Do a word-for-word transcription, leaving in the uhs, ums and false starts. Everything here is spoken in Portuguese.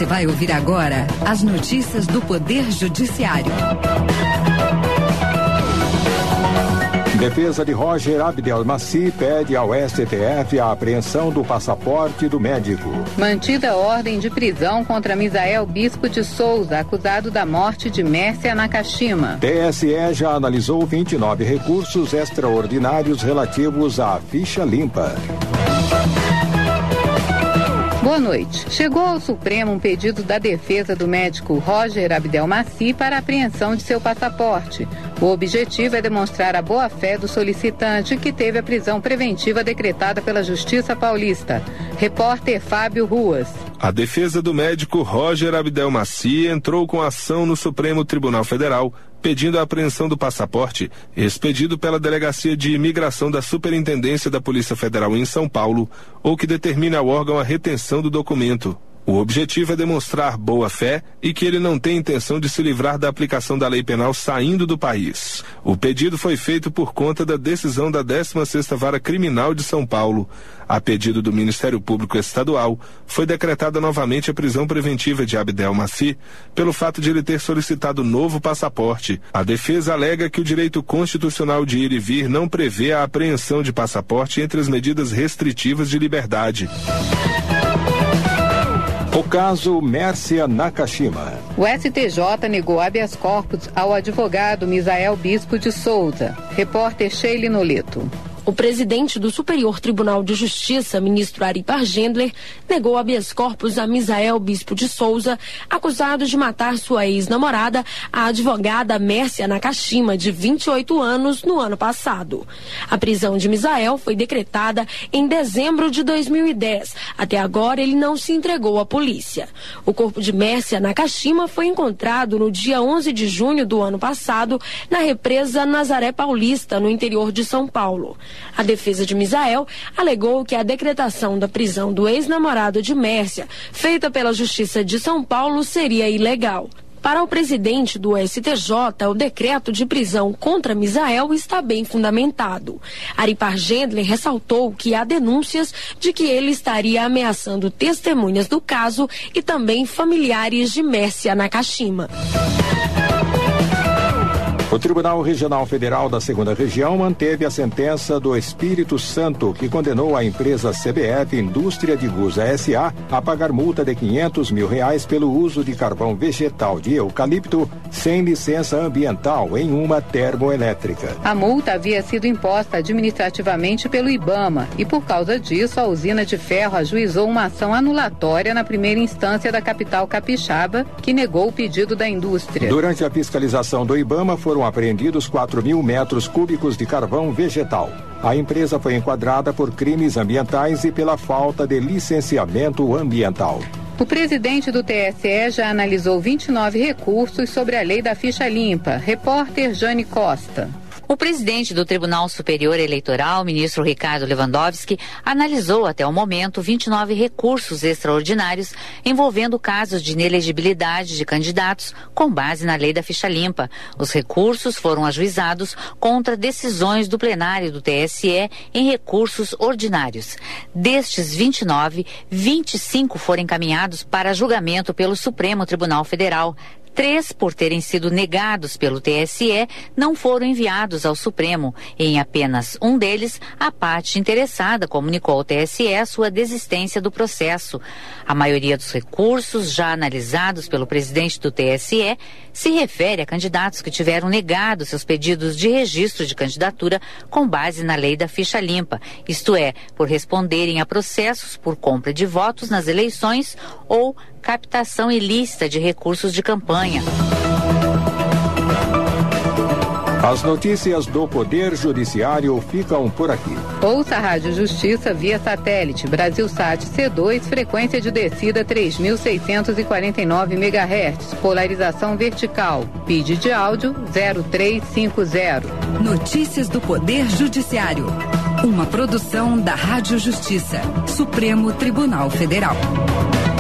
Você vai ouvir agora as notícias do Poder Judiciário. Defesa de Roger Abdelmaci pede ao S T F a apreensão do passaporte do médico. Mantida a ordem de prisão contra Misael Bispo de Souza, acusado da morte de Mércia Nakashima. T S E já analisou vinte e nove recursos extraordinários relativos à ficha limpa. Boa noite. Chegou ao Supremo um pedido da defesa do médico Roger Abdelmaci para a apreensão de seu passaporte. O objetivo é demonstrar a boa-fé do solicitante, que teve a prisão preventiva decretada pela Justiça Paulista. Repórter Fábio Ruas. A defesa do médico Roger Abdelmaci entrou com ação no Supremo Tribunal Federal, pedindo a apreensão do passaporte, expedido pela Delegacia de Imigração da Superintendência da Polícia Federal em São Paulo, ou que determine ao órgão a retenção do documento. O objetivo é demonstrar boa-fé e que ele não tem intenção de se livrar da aplicação da lei penal saindo do país. O pedido foi feito por conta da decisão da décima sexta Vara Criminal de São Paulo. A pedido do Ministério Público Estadual, foi decretada novamente a prisão preventiva de Abdelmaci pelo fato de ele ter solicitado novo passaporte. A defesa alega que o direito constitucional de ir e vir não prevê a apreensão de passaporte entre as medidas restritivas de liberdade. O caso Mércia Nakashima. O S T J negou habeas corpus ao advogado Misael Bispo de Souza. Repórter Sheila Noleto. O presidente do Superior Tribunal de Justiça, ministro Aripar Gendler, negou habeas corpus a Misael Bispo de Souza, acusado de matar sua ex-namorada, a advogada Mércia Nakashima, de vinte e oito anos, no ano passado. A prisão de Misael foi decretada em dezembro de dois mil e dez. Até agora, ele não se entregou à polícia. O corpo de Mércia Nakashima foi encontrado no dia onze de junho do ano passado, na represa Nazaré Paulista, no interior de São Paulo. A defesa de Misael alegou que a decretação da prisão do ex-namorado de Mércia, feita pela Justiça de São Paulo, seria ilegal. Para o presidente do S T J, o decreto de prisão contra Misael está bem fundamentado. Aripar Gendler ressaltou que há denúncias de que ele estaria ameaçando testemunhas do caso e também familiares de Mércia Nakashima. O Tribunal Regional Federal da Segunda Região manteve a sentença do Espírito Santo, que condenou a empresa C B F Indústria de Gusa S A a pagar multa de quinhentos mil reais pelo uso de carvão vegetal de eucalipto sem licença ambiental em uma termoelétrica. A multa havia sido imposta administrativamente pelo IBAMA e, por causa disso, a usina de ferro ajuizou uma ação anulatória na primeira instância da capital capixaba, que negou o pedido da indústria. Durante a fiscalização do IBAMA, foram apreendidos quatro mil metros cúbicos de carvão vegetal. A empresa foi enquadrada por crimes ambientais e pela falta de licenciamento ambiental. O presidente do T S E já analisou vinte e nove recursos sobre a lei da ficha limpa. Repórter Jane Costa. O presidente do Tribunal Superior Eleitoral, ministro Ricardo Lewandowski, analisou até o momento vinte e nove recursos extraordinários envolvendo casos de inelegibilidade de candidatos com base na lei da ficha limpa. Os recursos foram ajuizados contra decisões do plenário do T S E em recursos ordinários. Destes vinte e nove, vinte e cinco foram encaminhados para julgamento pelo Supremo Tribunal Federal. Três, por terem sido negados pelo T S E, não foram enviados ao Supremo. Em apenas um deles, a parte interessada comunicou ao T S E a sua desistência do processo. A maioria dos recursos, já analisados pelo presidente do T S E, se refere a candidatos que tiveram negado seus pedidos de registro de candidatura com base na lei da ficha limpa, isto é, por responderem a processos por compra de votos nas eleições ou captação ilícita de recursos de campanha. As notícias do Poder Judiciário ficam por aqui. Ouça a Rádio Justiça via satélite, Brasilsat C dois, frequência de descida três mil seiscentos e quarenta e nove megahertz, polarização vertical, P I D de áudio zero três cinco zero. Notícias do Poder Judiciário. Uma produção da Rádio Justiça, Supremo Tribunal Federal.